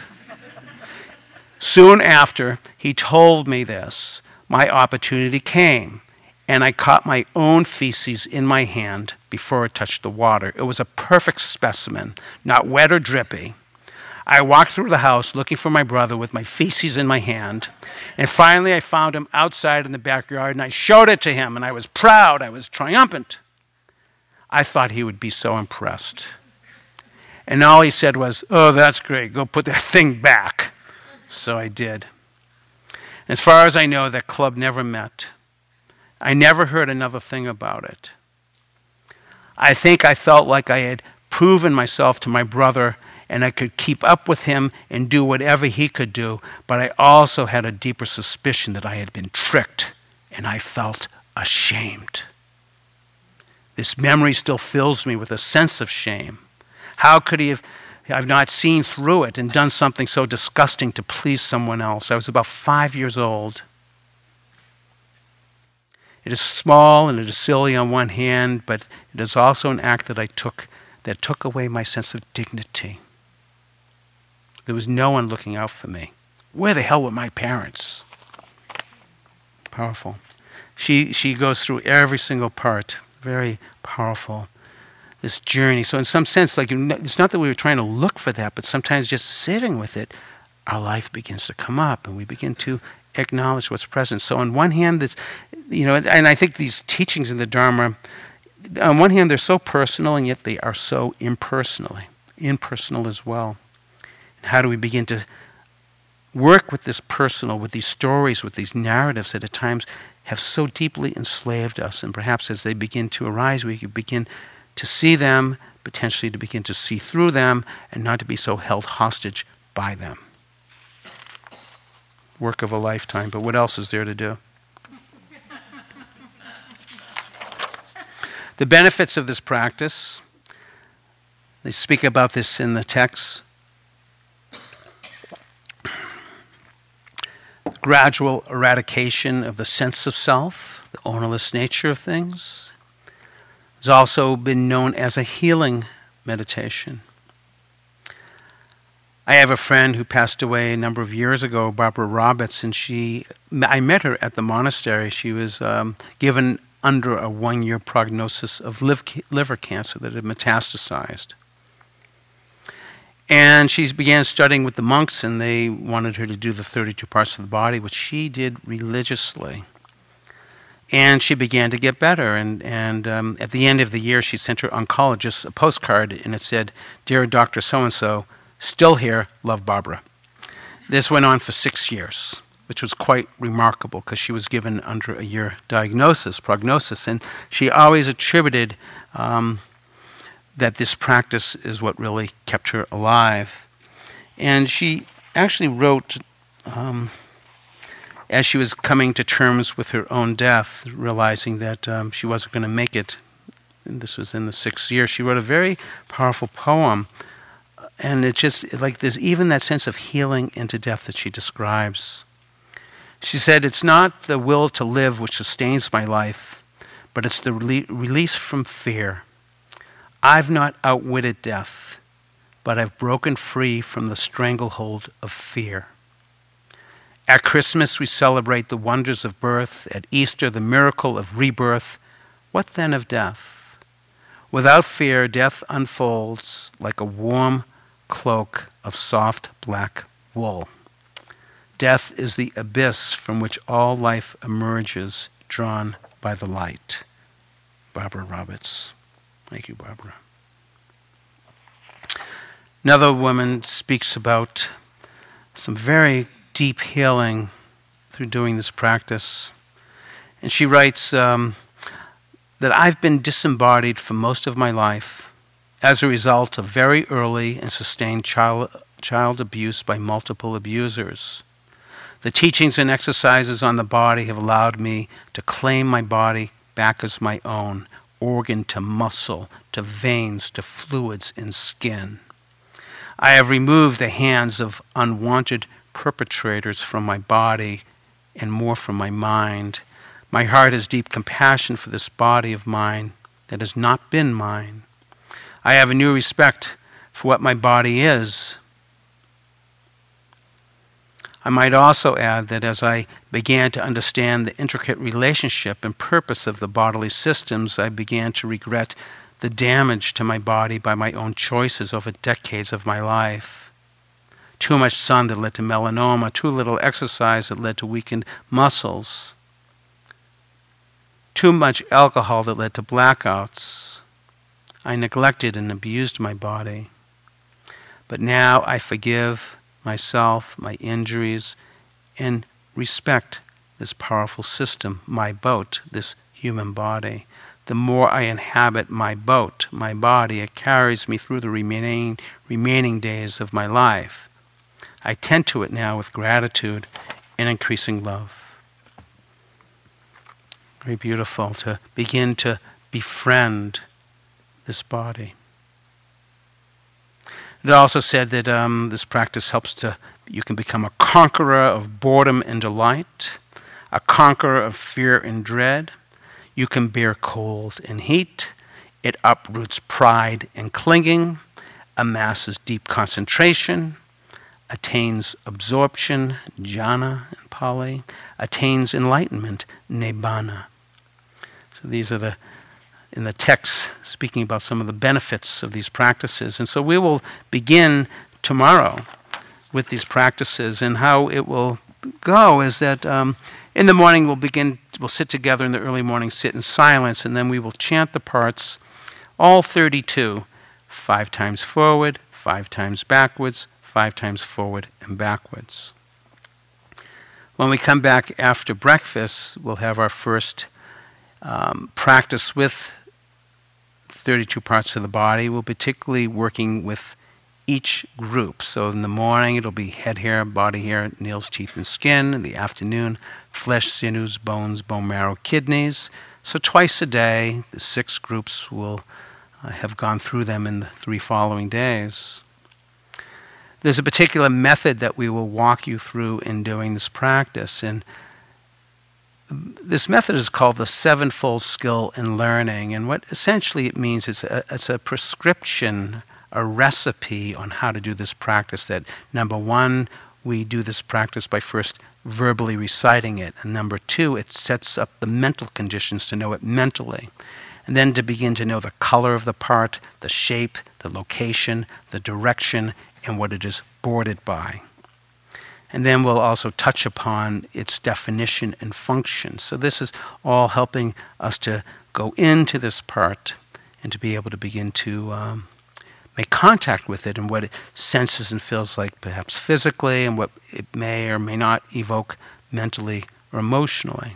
Soon after he told me this, my opportunity came, and I caught my own feces in my hand before it touched the water. It was a perfect specimen, not wet or drippy. I walked through the house looking for my brother with my feces in my hand, and finally I found him outside in the backyard, and I showed it to him, and I was proud, I was triumphant. I thought he would be so impressed. And all he said was, oh, that's great, go put that thing back. So I did. As far as I know, that club never met. I never heard another thing about it. I think I felt like I had proven myself to my brother and I could keep up with him and do whatever he could do, but I also had a deeper suspicion that I had been tricked, and I felt ashamed. This memory still fills me with a sense of shame. How could he have, I've not seen through it and done something so disgusting to please someone else? I was about five years old. It is small and it is silly on one hand, but it is also an act that I took that took away my sense of dignity. There was no one looking out for me. Where the hell were my parents? Powerful. She she goes through every single part. Very powerful. This journey. So in some sense, like it's not that we were trying to look for that, but sometimes just sitting with it, our life begins to come up and we begin to acknowledge what's present. So on one hand, this, you know, and I think these teachings in the Dharma, on one hand, they're so personal, and yet they are so impersonally, impersonal as well. And how do we begin to work with this personal, with these stories, with these narratives that at times have so deeply enslaved us, and perhaps as they begin to arise, we can begin to see them, potentially to begin to see through them, and not to be so held hostage by them. Work of a lifetime, but what else is there to do? The benefits of this practice, They speak about this in the text. Gradual eradication of the sense of self, the ownerless nature of things. It's also been known as a healing meditation. I have a friend who passed away a number of years ago, Barbara Roberts, and she, I met her at the monastery. She was um, given under a one-year prognosis of liver cancer that had metastasized. And she began studying with the monks, and they wanted her to do the thirty-two parts of the body, which she did religiously. And she began to get better. And, and um, at the end of the year, she sent her oncologist a postcard, and it said, "Dear Doctor So-and-so, still here, love, Barbara." This went on for six years, which was quite remarkable because she was given under a year diagnosis, prognosis. And she always attributed um, that this practice is what really kept her alive. And she actually wrote, um, as she was coming to terms with her own death, realizing that um, she wasn't going to make it, and this was in the sixth year, she wrote a very powerful poem. And it's just like there's even that sense of healing into death that she describes. She said, "It's not the will to live which sustains my life, but it's the rele- release from fear. I've not outwitted death, but I've broken free from the stranglehold of fear. At Christmas we celebrate the wonders of birth, at Easter the miracle of rebirth. What then of death? Without fear, death unfolds like a warm cloak of soft black wool. Death is the abyss from which all life emerges, drawn by the light." Barbara Roberts. Thank you, Barbara. Another woman speaks about some very deep healing through doing this practice. And she writes um, that I've been disembodied for most of my life as a result of very early and sustained child, child abuse by multiple abusers. The teachings and exercises on the body have allowed me to claim my body back as my own, organ to muscle, to veins, to fluids in skin. I have removed the hands of unwanted perpetrators from my body and more from my mind. My heart has deep compassion for this body of mine that has not been mine. I have a new respect for what my body is. I might also add that as I began to understand the intricate relationship and purpose of the bodily systems, I began to regret the damage to my body by my own choices over decades of my life. Too much sun that led to melanoma, too little exercise that led to weakened muscles, too much alcohol that led to blackouts. I neglected and abused my body. But now I forgive myself, my injuries, and respect this powerful system, my boat, this human body. The more I inhabit my boat, my body, it carries me through the remaining, remaining days of my life. I tend to it now with gratitude and increasing love. Very beautiful to begin to befriend this body. It also said that um, this practice helps to, you can become a conqueror of boredom and delight, a conqueror of fear and dread. You can bear cold and heat. It uproots pride and clinging, amasses deep concentration, attains absorption, jhana in Pali, attains enlightenment, nibbana. So these are the in the text speaking about some of the benefits of these practices. And so we will begin tomorrow with these practices, and how it will go is that um, in the morning we'll begin, we'll sit together in the early morning, sit in silence, and then we will chant the parts, all thirty-two, five times forward, five times backwards, five times forward and backwards. When we come back after breakfast, we'll have our first um, practice with thirty-two parts of the body. We'll be particularly working with each group. So in the morning, it'll be head hair, body hair, nails, teeth, and skin. In the afternoon, flesh, sinews, bones, bone marrow, kidneys. So twice a day, the six groups will I have gone through them in the three following days. There's a particular method that we will walk you through in doing this practice. And this method is called the sevenfold skill in learning. And what essentially it means is a, it's a prescription, a recipe on how to do this practice. That number one, we do this practice by first verbally reciting it. And number two, it sets up the mental conditions to know it mentally. And then to begin to know the color of the part, the shape, the location, the direction, and what it is bordered by. And then we'll also touch upon its definition and function. So this is all helping us to go into this part and to be able to begin to um, make contact with it and what it senses and feels like, perhaps physically, and what it may or may not evoke mentally or emotionally.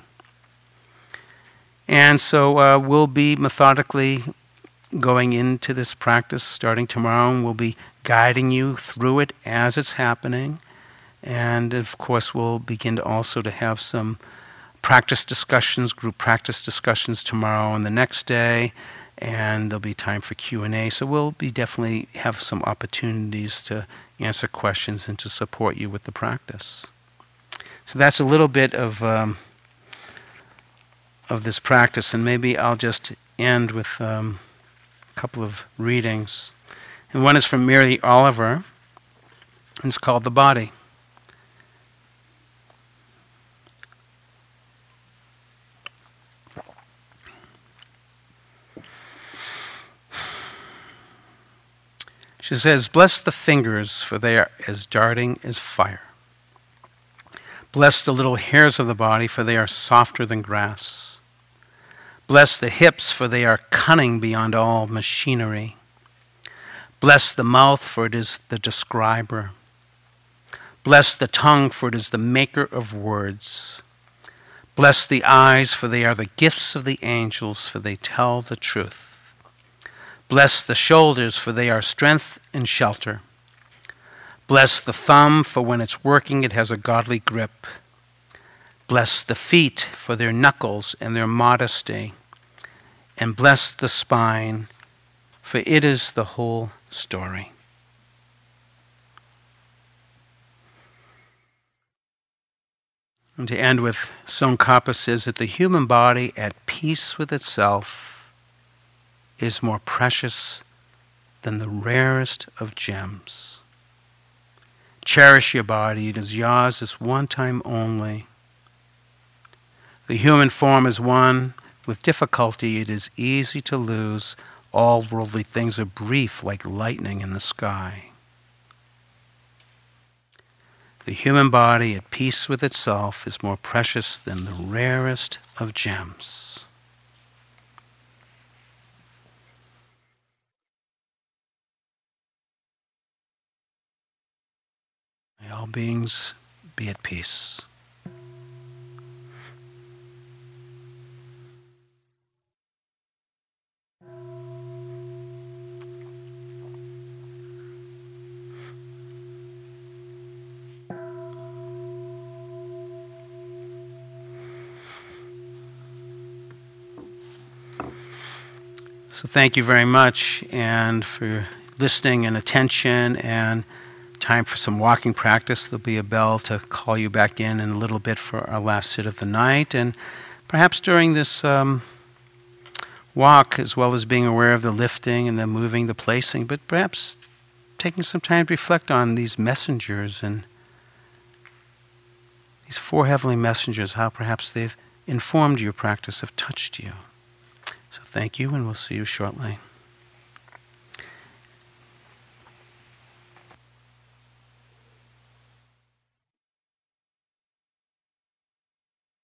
And so uh, we'll be methodically going into this practice starting tomorrow, and we'll be guiding you through it as it's happening. And of course, we'll begin to also to have some practice discussions, group practice discussions tomorrow and the next day, and there'll be time for Q and A. So we'll be definitely have some opportunities to answer questions and to support you with the practice. So that's a little bit of um, of this practice, and maybe I'll just end with um, a couple of readings. And one is from Mary Oliver, and it's called The Body. She says, "Bless the fingers, for they are as darting as fire. Bless the little hairs of the body, for they are softer than grass. Bless the hips, for they are cunning beyond all machinery. Bless the mouth, for it is the describer. Bless the tongue, for it is the maker of words. Bless the eyes, for they are the gifts of the angels, for they tell the truth. Bless the shoulders, for they are strength and shelter. Bless the thumb, for when it's working it has a godly grip. Bless the feet, for their knuckles and their modesty. And bless the spine, for it is the whole story." And to end with, Tsongkhapa says that the human body at peace with itself is more precious than the rarest of gems. Cherish your body, it is yours this one time only. The human form is one. With difficulty it is easy to lose. All worldly things are brief like lightning in the sky. The human body at peace with itself is more precious than the rarest of gems. May all beings be at peace. So thank you very much, and for your listening and attention, and time for some walking practice. There'll be a bell to call you back in in a little bit for our last sit of the night. And perhaps during this um, walk, as well as being aware of the lifting and the moving, the placing, but perhaps taking some time to reflect on these messengers and these four heavenly messengers, how perhaps they've informed your practice, have touched you. So thank you, and we'll see you shortly.